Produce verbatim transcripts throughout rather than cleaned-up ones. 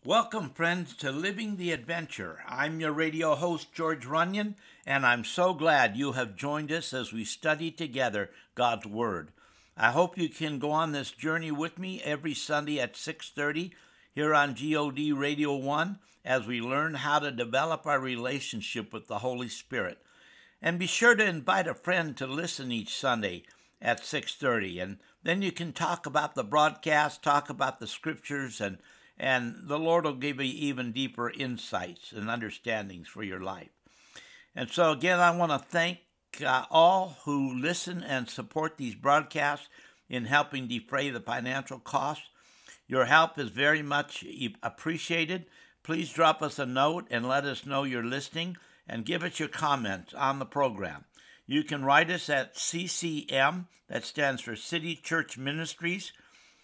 Welcome, friends, to Living the Adventure. I'm your radio host, George Runyon, and I'm so glad you have joined us as we study together God's Word. I hope you can go on this journey with me every Sunday at six thirty here on G O D Radio one as we learn how to develop our relationship with the Holy Spirit. And be sure to invite a friend to listen each Sunday at six thirty, and then you can talk about the broadcast, talk about the scriptures, and and the Lord will give you even deeper insights and understandings for your life. And so again, I want to thank uh, all who listen and support these broadcasts in helping defray the financial costs. Your help is very much appreciated. Please drop us a note and let us know you're listening, and give us your comments on the program. You can write us at C C M, that stands for City Church Ministries,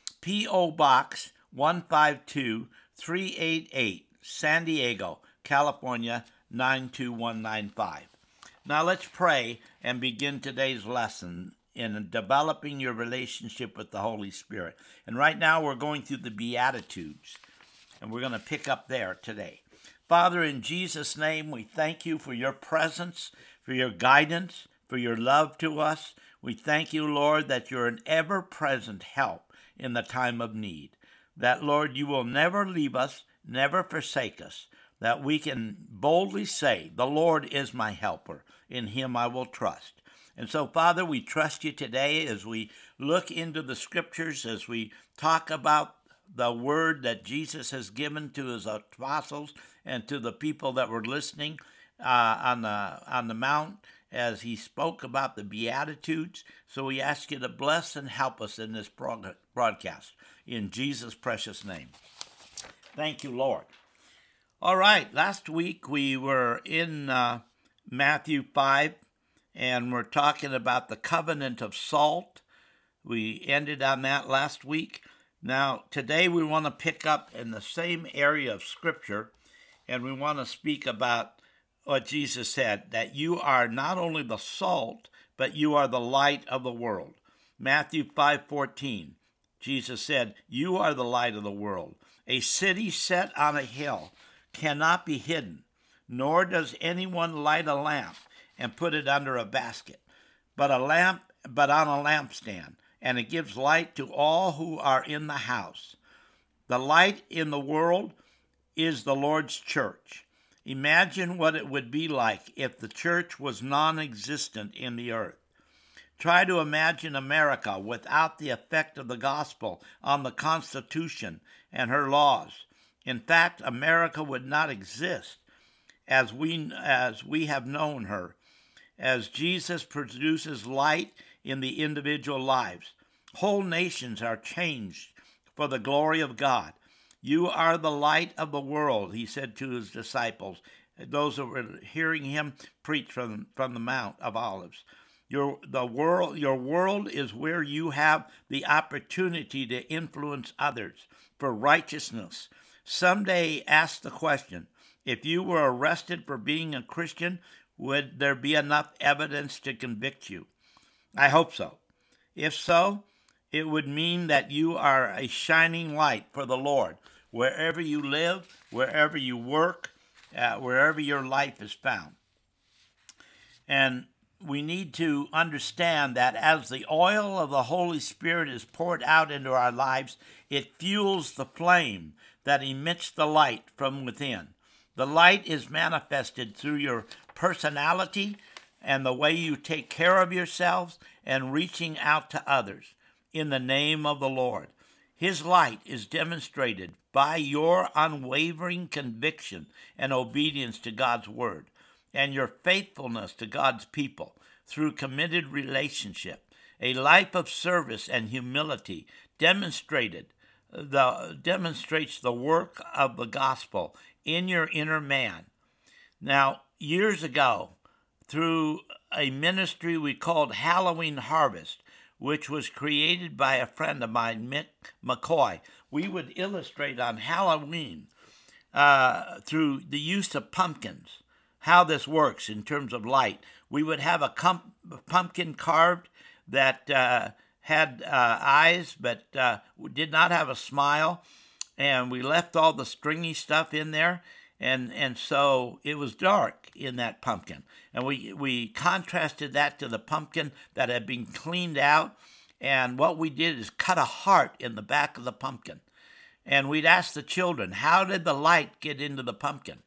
P O Box one five two three eight eight, San Diego, California nine two one nine five. Now let's pray and begin today's lesson in developing your relationship with the Holy Spirit. And right now we're going through the Beatitudes, and we're going to pick up there today. Father, in Jesus' name, we thank you for your presence, for your guidance, for your love to us. We thank you, Lord, that you're an ever-present help in the time of need. That, Lord, you will never leave us, never forsake us, that we can boldly say, the Lord is my helper. In him I will trust. And so, Father, we trust you today as we look into the scriptures, as we talk about the word that Jesus has given to his apostles and to the people that were listening uh, on the on the mount as he spoke about the Beatitudes. So we ask you to bless and help us in this broadcast. In Jesus' precious name. Thank you, Lord. All right, last week we were in uh, Matthew five, and we're talking about the covenant of salt. We ended on that last week. Now, today we want to pick up in the same area of Scripture, and we want to speak about what Jesus said, that you are not only the salt, but you are the light of the world. Matthew five fourteen. Jesus said, you are the light of the world. A city set on a hill cannot be hidden, nor does anyone light a lamp and put it under a basket, but a lamp, but on a lampstand, and it gives light to all who are in the house. The light in the world is the Lord's church. Imagine what it would be like if the church was non-existent in the earth. Try to imagine America without the effect of the gospel on the Constitution and her laws. In fact, America would not exist as we as we have known her. As Jesus produces light in the individual lives, whole nations are changed for the glory of God. You are the light of the world, he said to his disciples, those that were hearing him preach from, from the Mount of Olives. Your the world your world is where you have the opportunity to influence others for righteousness. Someday ask the question, if you were arrested for being a Christian, would there be enough evidence to convict you? I hope so. If so, it would mean that you are a shining light for the Lord, wherever you live, wherever you work, uh, wherever your life is found. And we need to understand that as the oil of the Holy Spirit is poured out into our lives, it fuels the flame that emits the light from within. The light is manifested through your personality and the way you take care of yourselves and reaching out to others in the name of the Lord. His light is demonstrated by your unwavering conviction and obedience to God's word, and your faithfulness to God's people through committed relationship. A life of service and humility demonstrated the demonstrates the work of the gospel in your inner man. Now, years ago, through a ministry we called Halloween Harvest, which was created by a friend of mine, Mick McCoy, we would illustrate on Halloween uh, through the use of pumpkins, how this works in terms of light. We would have a com- pumpkin carved that uh, had uh, eyes but uh, did not have a smile. and we left all the stringy stuff in there, and and so it was dark in that pumpkin. And we we contrasted that to the pumpkin that had been cleaned out, and what we did is cut a heart in the back of the pumpkin. And we'd ask the children, how did the light get into the pumpkin?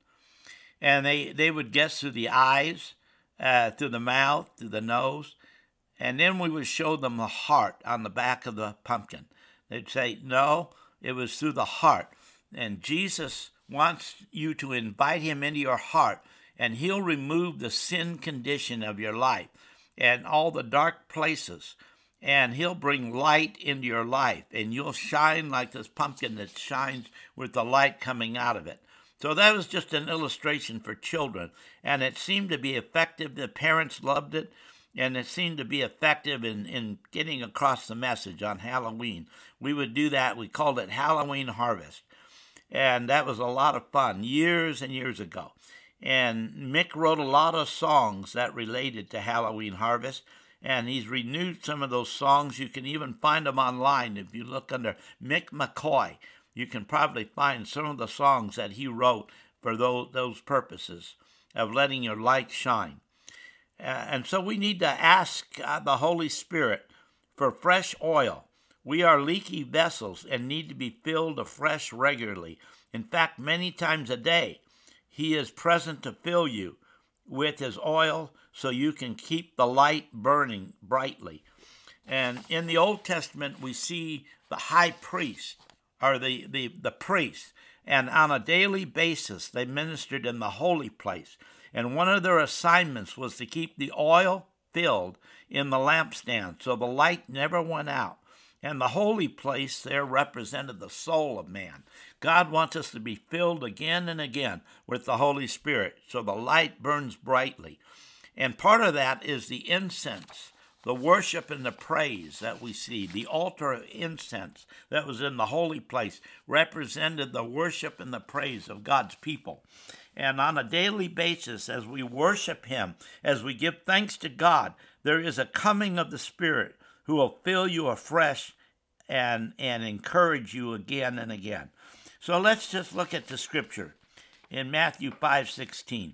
And they, they would guess through the eyes, uh, through the mouth, through the nose. And then we would show them the heart on the back of the pumpkin. They'd say, no, it was through the heart. And Jesus wants you to invite him into your heart, and he'll remove the sin condition of your life and all the dark places. And he'll bring light into your life, and you'll shine like this pumpkin that shines with the light coming out of it. So that was just an illustration for children, and it seemed to be effective. The parents loved it, and it seemed to be effective in, in getting across the message on Halloween. We would do that. We called it Halloween Harvest, and that was a lot of fun years and years ago. And Mick wrote a lot of songs that related to Halloween Harvest, and he's renewed some of those songs. You can even find them online. If you look under Mick McCoy, you can probably find some of the songs that he wrote for those, those purposes of letting your light shine. Uh, and so we need to ask uh, the Holy Spirit for fresh oil. We are leaky vessels and need to be filled afresh regularly. In fact, many times a day, he is present to fill you with his oil so you can keep the light burning brightly. And in the Old Testament, we see the high priest, or the, the, the priest, and on a daily basis, they ministered in the holy place. And one of their assignments was to keep the oil filled in the lampstand so the light never went out. And the holy place there represented the soul of man. God wants us to be filled again and again with the Holy Spirit so the light burns brightly. And part of that is the incense, the worship and the praise that we see. The altar of incense that was in the holy place represented the worship and the praise of God's people. And on a daily basis, as we worship him, as we give thanks to God, there is a coming of the Spirit who will fill you afresh and, and encourage you again and again. So let's just look at the scripture in Matthew five sixteen,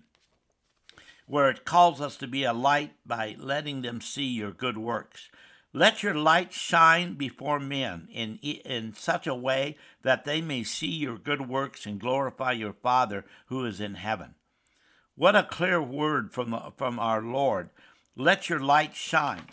where it calls us to be a light by letting them see your good works. Let your light shine before men in, in such a way that they may see your good works and glorify your Father who is in heaven. What a clear word from, the, from our Lord. Let your light shine.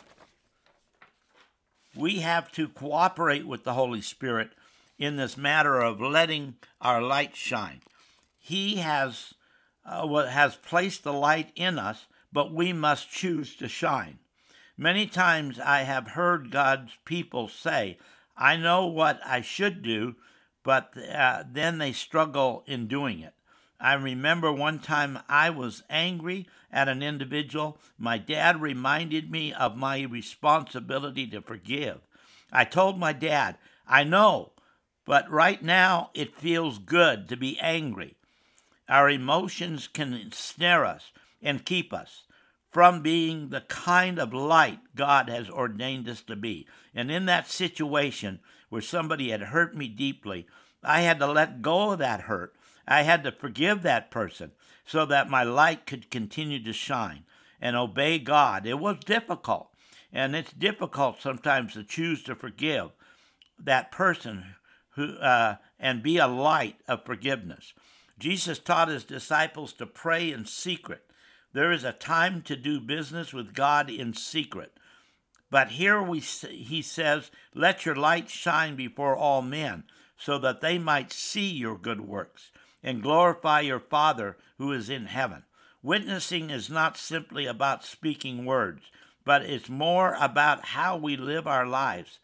We have to cooperate with the Holy Spirit in this matter of letting our light shine. He has uh, has placed the light in us, but we must choose to shine. Many times I have heard God's people say, I know what I should do, but uh, then they struggle in doing it. I remember one time I was angry at an individual. My dad reminded me of my responsibility to forgive. I told my dad, I know, but right now it feels good to be angry. Our emotions can snare us and keep us from being the kind of light God has ordained us to be. And in that situation where somebody had hurt me deeply, I had to let go of that hurt. I had to forgive that person so that my light could continue to shine and obey God. It was difficult, and it's difficult sometimes to choose to forgive that person who uh, and be a light of forgiveness. Jesus taught his disciples to pray in secret. There is a time to do business with God in secret. But here we he says, let your light shine before all men, so that they might see your good works and glorify your Father who is in heaven. Witnessing is not simply about speaking words, but it's more about how we live our lives.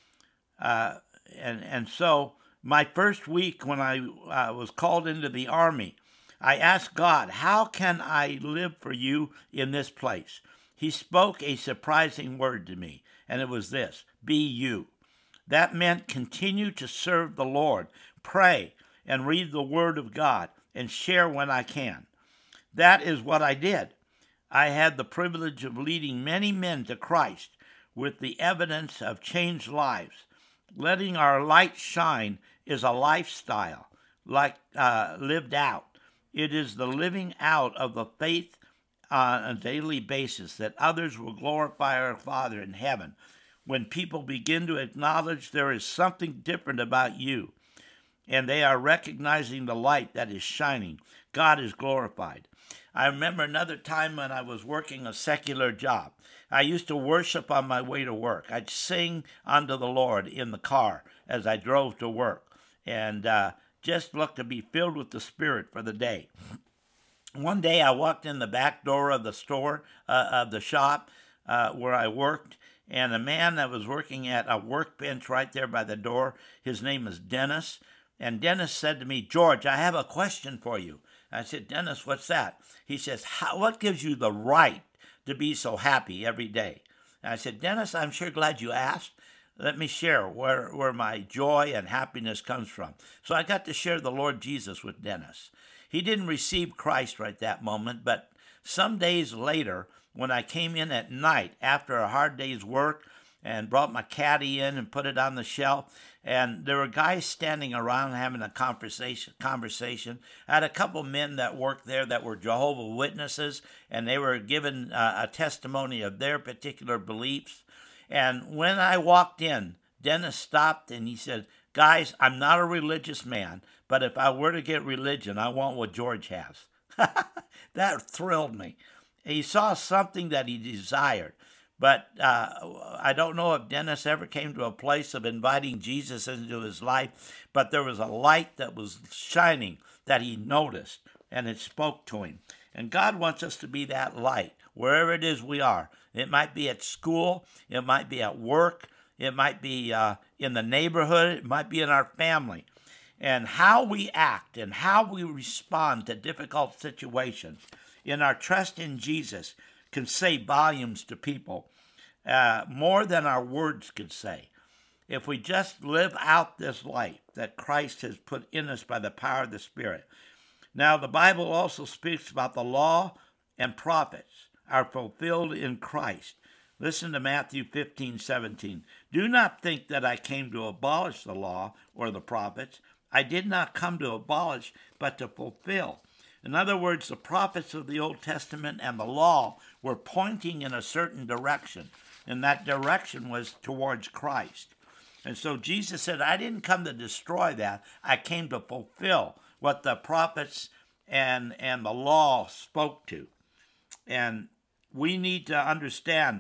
Uh, and, and so my first week when I uh, was called into the Army, I asked God, how can I live for you in this place? He spoke a surprising word to me, and it was this, be you. That meant continue to serve the Lord, pray, and read the Word of God, and share when I can. That is what I did. I had the privilege of leading many men to Christ with the evidence of changed lives. Letting our light shine is a lifestyle like uh, lived out. It is the living out of the faith on a daily basis that others will glorify our Father in heaven. When people begin to acknowledge there is something different about you, and they are recognizing the light that is shining, God is glorified. I remember another time when I was working a secular job. I used to worship on my way to work. I'd sing unto the Lord in the car as I drove to work, and uh, just looked to be filled with the Spirit for the day. One day I walked in the back door of the store, uh, of the shop uh, where I worked, and a man that was working at a workbench right there by the door, his name is Dennis, and Dennis said to me, "George, I have a question for you." I said, "Dennis, what's that?" He says, How, what gives you the right to be so happy every day? And I said, "Dennis, I'm sure glad you asked. Let me share where, where my joy and happiness comes from." So I got to share the Lord Jesus with Dennis. He didn't receive Christ right that moment, but some days later, when I came in at night after a hard day's work and brought my caddy in and put it on the shelf, and there were guys standing around having a conversation. Conversation. I had a couple men that worked there that were Jehovah's Witnesses, and they were given uh, a testimony of their particular beliefs. And when I walked in, Dennis stopped and he said, "Guys, I'm not a religious man, but if I were to get religion, I want what George has." That thrilled me. He saw something that he desired. But uh, I don't know if Dennis ever came to a place of inviting Jesus into his life, but there was a light that was shining that he noticed, and it spoke to him. And God wants us to be that light, wherever it is we are. It might be at school, it might be at work, it might be uh, in the neighborhood, it might be in our family. And how we act and how we respond to difficult situations in our trust in Jesus can say volumes to people, uh, more than our words could say. If we just live out this light that Christ has put in us by the power of the Spirit. Now, the Bible also speaks about the law and prophets are fulfilled in Christ. Listen to Matthew fifteen seventeen. "Do not think that I came to abolish the law or the prophets. I did not come to abolish, but to fulfill." In other words, the prophets of the Old Testament and the law were pointing in a certain direction, and that direction was towards Christ. And so Jesus said, "I didn't come to destroy that. I came to fulfill what the prophets and, and the law spoke to." And we need to understand,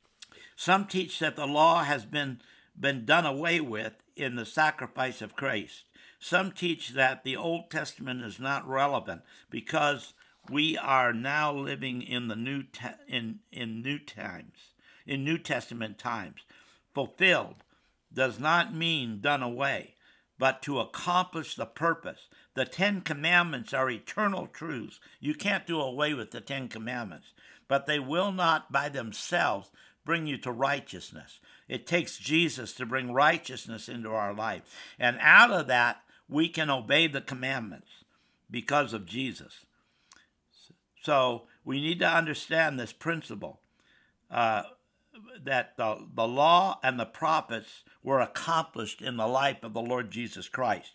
some teach that the law has been, been done away with in the sacrifice of Christ. Some teach that the Old Testament is not relevant because we are now living in the new te- in in new times, in New Testament times. Fulfilled does not mean done away, but to accomplish the purpose. The Ten Commandments are eternal truths. You can't do away with the Ten Commandments, but they will not by themselves bring you to righteousness. It takes Jesus to bring righteousness into our life. And out of that, we can obey the commandments because of Jesus. So we need to understand this principle, uh, that the, the law and the prophets were accomplished in the life of the Lord Jesus Christ.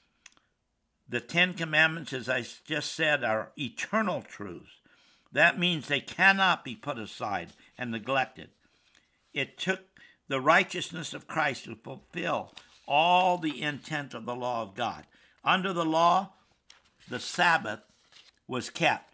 The Ten Commandments, as I just said, are eternal truths. That means they cannot be put aside and neglected. It took the righteousness of Christ to fulfill all the intent of the law of God. Under the law, the Sabbath was kept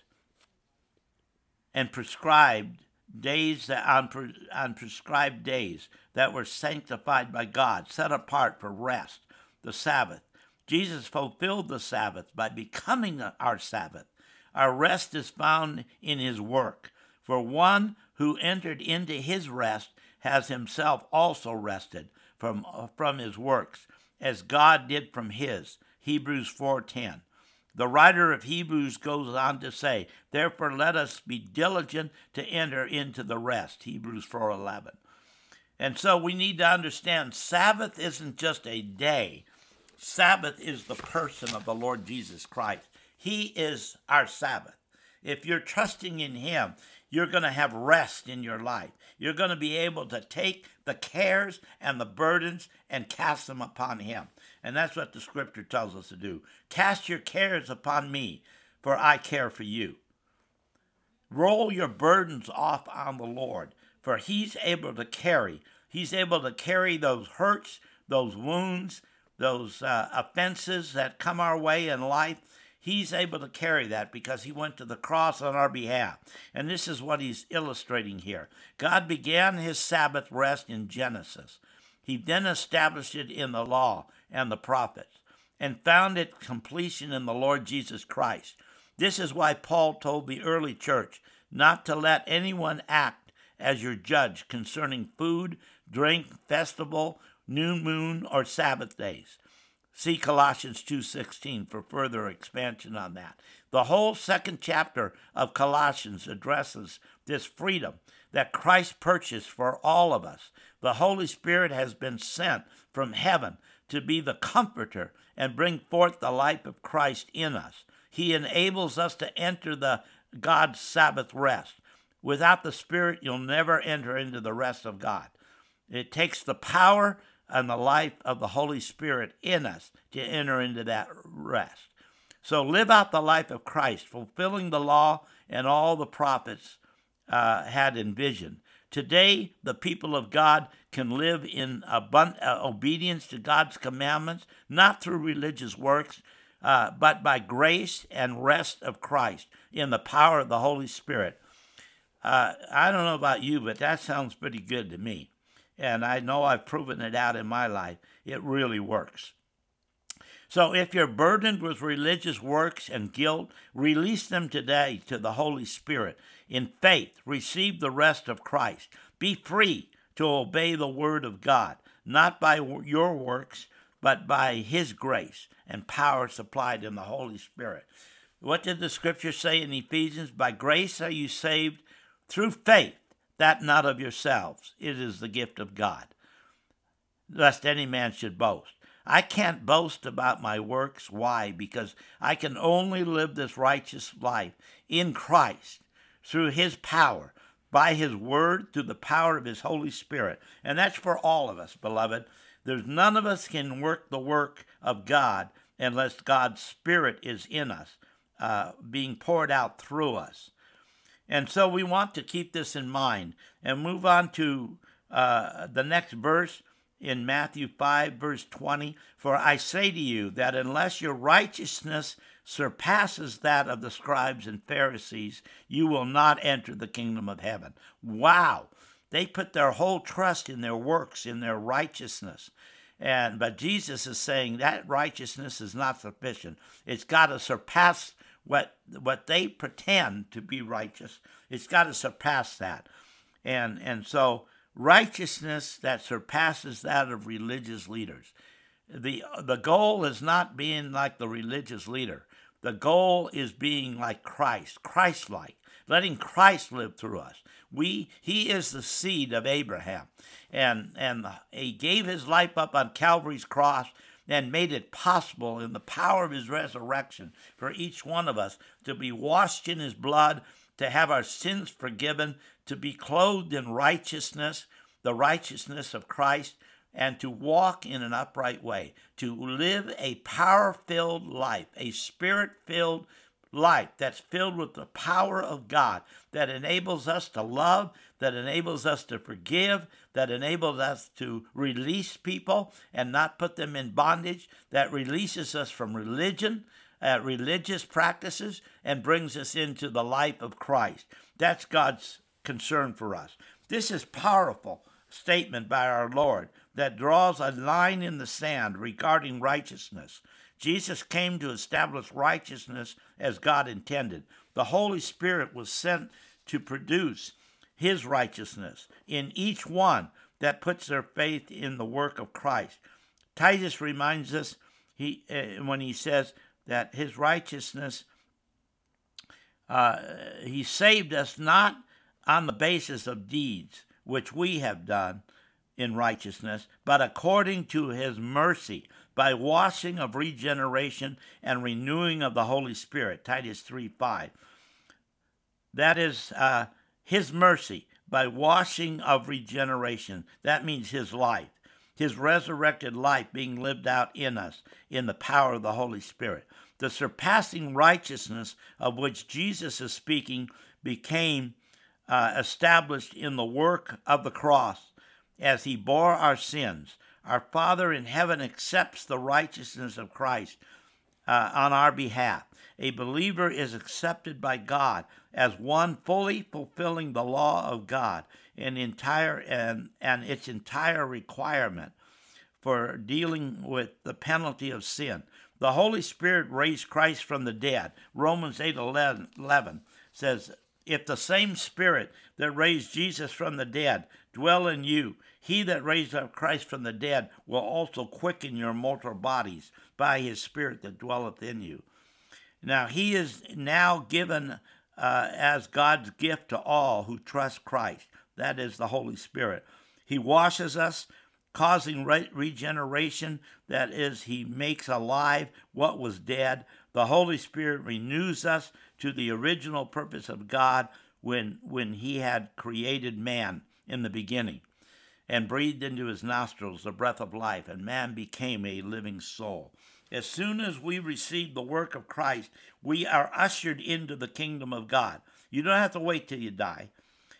and prescribed days that on, on prescribed days that were sanctified by God, set apart for rest, the Sabbath. Jesus fulfilled the Sabbath by becoming our Sabbath. Our rest is found in his work. For one who entered into his rest has himself also rested from, from his works, as God did from his. Hebrews four ten. The writer of Hebrews goes on to say, "Therefore let us be diligent to enter into the rest." Hebrews four eleven. And so we need to understand Sabbath isn't just a day. Sabbath is the person of the Lord Jesus Christ. He is our Sabbath. If you're trusting in him, you're going to have rest in your life. You're going to be able to take the cares and the burdens and cast them upon him. And that's what the scripture tells us to do. Cast your cares upon me, for I care for you. Roll your burdens off on the Lord, for he's able to carry. He's able to carry those hurts, those wounds, those uh, offenses that come our way in life. He's able to carry that because he went to the cross on our behalf. And this is what he's illustrating here. God began his Sabbath rest in Genesis. He then established it in the law and the prophets and found its completion in the Lord Jesus Christ. This is why Paul told the early church not to let anyone act as your judge concerning food, drink, festival, new moon, or Sabbath days. See Colossians two sixteen for further expansion on that. The whole second chapter of Colossians addresses this freedom that Christ purchased for all of us. The Holy Spirit has been sent from heaven to be the comforter and bring forth the life of Christ in us. He enables us to enter the God's Sabbath rest. Without the Spirit, you'll never enter into the rest of God. It takes the power and the life of the Holy Spirit in us to enter into that rest. So live out the life of Christ, fulfilling the law and all the prophets uh, had envisioned. Today, the people of God can live in abundant uh, obedience to God's commandments, not through religious works, uh, but by grace and rest of Christ in the power of the Holy Spirit. Uh, I don't know about you, but that sounds pretty good to me. And I know I've proven it out in my life. It really works. So if you're burdened with religious works and guilt, release them today to the Holy Spirit. In faith, receive the rest of Christ. Be free to obey the word of God, not by your works, but by his grace and power supplied in the Holy Spirit. What did the scripture say in Ephesians? By grace are you saved through faith, that not of yourselves. It is the gift of God, lest any man should boast. I can't boast about my works. Why? Because I can only live this righteous life in Christ through his power, by his word, through the power of his Holy Spirit. And that's for all of us, beloved. There's none of us can work the work of God unless God's Spirit is in us, uh, being poured out through us. And so we want to keep this in mind and move on to uh, the next verse in Matthew five, verse twenty. For I say to you that unless your righteousness surpasses that of the scribes and Pharisees, you will not enter the kingdom of heaven. Wow! They put their whole trust in their works, in their righteousness. And but Jesus is saying that righteousness is not sufficient. It's got to surpass what what they pretend to be righteous. It's got to surpass that. And and so righteousness that surpasses that of religious leaders. The the goal is not being like the religious leader. The goal is being like Christ, Christ-like, letting Christ live through us. We he is the seed of Abraham. And and he gave his life up on Calvary's cross and made it possible in the power of his resurrection for each one of us to be washed in his blood, to have our sins forgiven, to be clothed in righteousness, the righteousness of Christ, and to walk in an upright way, to live a power-filled life, a spirit-filled life that's filled with the power of God, that enables us to love, that enables us to forgive, that enables us to release people and not put them in bondage, that releases us from religion, uh, religious practices, and brings us into the life of Christ. That's God's concern for us. This is powerful statement by our Lord that draws a line in the sand regarding righteousness. Jesus came to establish righteousness as God intended. The Holy Spirit was sent to produce his righteousness in each one that puts their faith in the work of Christ. Titus reminds us he uh, when he says that his righteousness, uh, he saved us not on the basis of deeds which we have done in righteousness, but according to his mercy, by washing of regeneration and renewing of the Holy Spirit, Titus three five. That is uh, his mercy by washing of regeneration. That means his life, his resurrected life being lived out in us in the power of the Holy Spirit. The surpassing righteousness of which Jesus is speaking became uh, established in the work of the cross as he bore our sins. Our Father in heaven accepts the righteousness of Christ uh, on our behalf. A believer is accepted by God as one fully fulfilling the law of God and entire and, and its entire requirement for dealing with the penalty of sin. The Holy Spirit raised Christ from the dead. Romans eight eleven says, if the same Spirit that raised Jesus from the dead dwell in you, he that raised up Christ from the dead will also quicken your mortal bodies by his Spirit that dwelleth in you. Now, he is now given uh, as God's gift to all who trust Christ. That is the Holy Spirit. He washes us, causing re- regeneration. That is, he makes alive what was dead. The Holy Spirit renews us to the original purpose of God when, when he had created man in the beginning and breathed into his nostrils the breath of life, and man became a living soul. As soon as we receive the work of Christ, we are ushered into the kingdom of God. You don't have to wait till you die.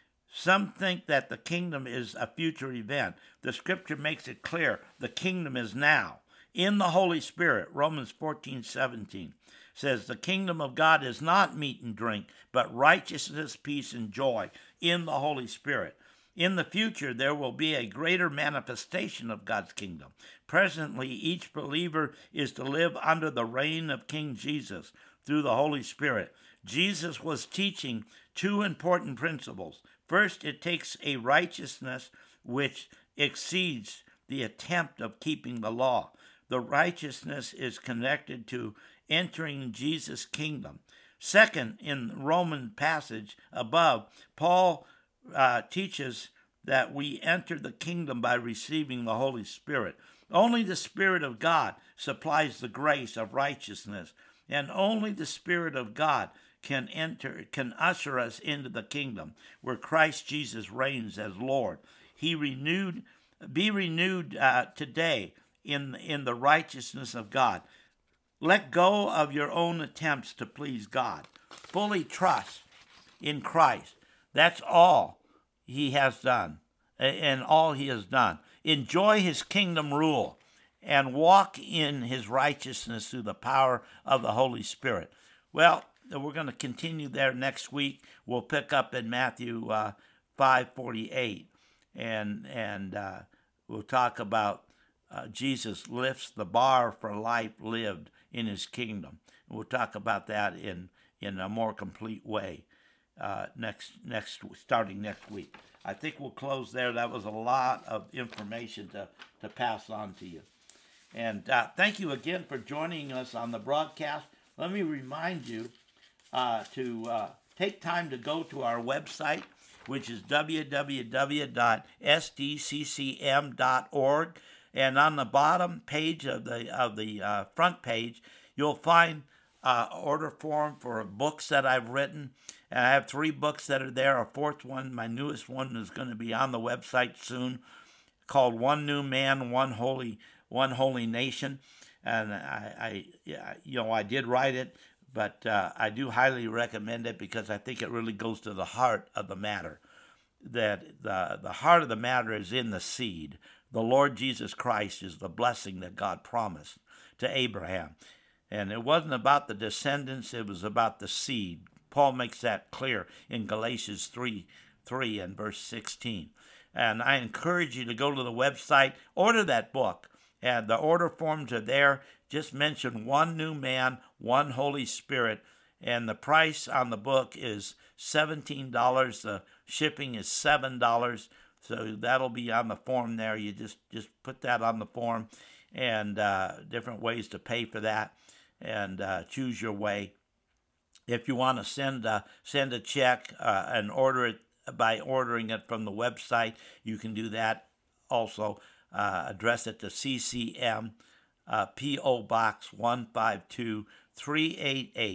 Some think that the kingdom is a future event. The scripture makes it clear the kingdom is now. In the Holy Spirit, Romans fourteen seventeen says, the kingdom of God is not meat and drink, but righteousness, peace, and joy in the Holy Spirit. In the future, there will be a greater manifestation of God's kingdom. Presently, each believer is to live under the reign of King Jesus through the Holy Spirit. Jesus was teaching two important principles. First, it takes a righteousness which exceeds the attempt of keeping the law. The righteousness is connected to entering Jesus' kingdom. Second, in the Roman passage above, Paul Uh, teaches that we enter the kingdom by receiving the Holy Spirit. Only the Spirit of God supplies the grace of righteousness, and only the Spirit of God can enter, can usher us into the kingdom where Christ Jesus reigns as Lord. He renewed, be renewed uh, today in in the righteousness of God. Let go of your own attempts to please God. Fully trust in Christ. That's all he has done and all he has done. Enjoy his kingdom rule and walk in his righteousness through the power of the Holy Spirit. Well, we're going to continue there next week. We'll pick up in Matthew uh, five forty-eight, and and uh, we'll talk about uh, Jesus lifts the bar for life lived in his kingdom. We'll talk about that in, in a more complete way. Uh, next, next, starting next week. I think we'll close there. That was a lot of information to, to pass on to you. And uh, thank you again for joining us on the broadcast. Let me remind you uh, to uh, take time to go to our website, which is w w w dot s d c c m dot org. And on the bottom page of the of the uh, front page, you'll find uh, order form for books that I've written. And I have three books that are there. A fourth one, my newest one, is going to be on the website soon, called One New Man, One Holy, One Holy Nation. And I, I you know, I did write it, but uh, I do highly recommend it because I think it really goes to the heart of the matter. That the the heart of the matter is in the seed. The Lord Jesus Christ is the blessing that God promised to Abraham. And it wasn't about the descendants, it was about the seed. Paul makes that clear in Galatians three, three and verse sixteen. And I encourage you to go to the website, order that book. And the order forms are there. Just mention One New Man, One Holy Spirit. And the price on the book is seventeen dollars. The shipping is seven dollars. So that'll be on the form there. You just, just put that on the form, and uh, different ways to pay for that, and uh, choose your way. If you want to send a, send a check uh, and order it by ordering it from the website, you can do that also. Uh, address it to C C M, uh, P O Box one five two, three eight eight,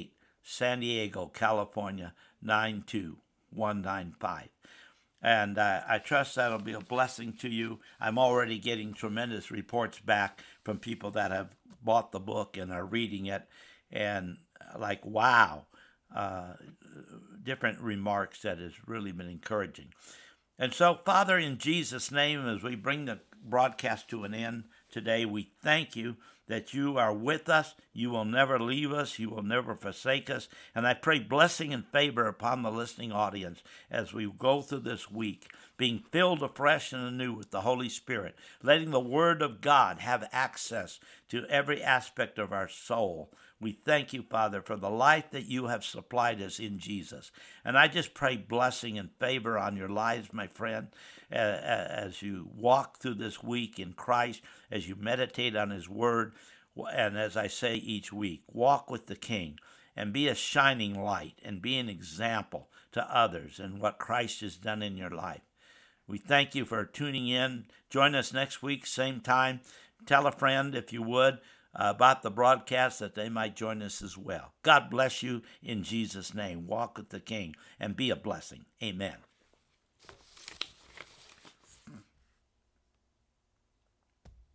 San Diego, California, nine two one nine five. And uh, I trust that'll be a blessing to you. I'm already getting tremendous reports back from people that have bought the book and are reading it. And like, wow, uh, different remarks that has really been encouraging. And so, Father, in Jesus' name, as we bring the broadcast to an end today, we thank you that you are with us. You will never leave us. You will never forsake us. And I pray blessing and favor upon the listening audience as we go through this week, being filled afresh and anew with the Holy Spirit, letting the Word of God have access to every aspect of our soul. We thank you, Father, for the life that you have supplied us in Jesus. And I just pray blessing and favor on your lives, my friend, as you walk through this week in Christ, as you meditate on his word. And as I say each week, walk with the King and be a shining light and be an example to others in what Christ has done in your life. We thank you for tuning in. Join us next week, same time. Tell a friend, if you would, Uh, about the broadcast, that they might join us as well. God bless you in Jesus' name. Walk with the King and be a blessing. Amen.